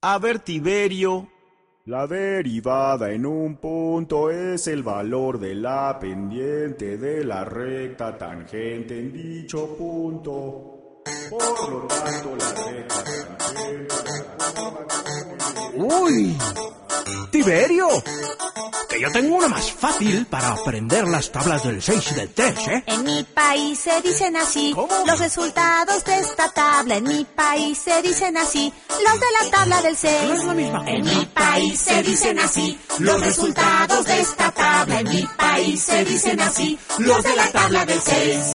A ver, Tiberio. La derivada en un punto es el valor de la pendiente de la recta tangente en dicho punto. Por lo tanto, la recta tangente... ¡Uy! ¡Tiberio! Que yo tengo una más fácil para aprender las tablas del 6 y del 3, ¿eh? En mi país se dicen así. ¿Cómo? Los resultados de esta tabla. En mi país se dicen así. Los de la tabla del 6. No es la misma. En mi país se dicen así. Los resultados de esta tabla. En mi país se dicen así. Los de la tabla del 6.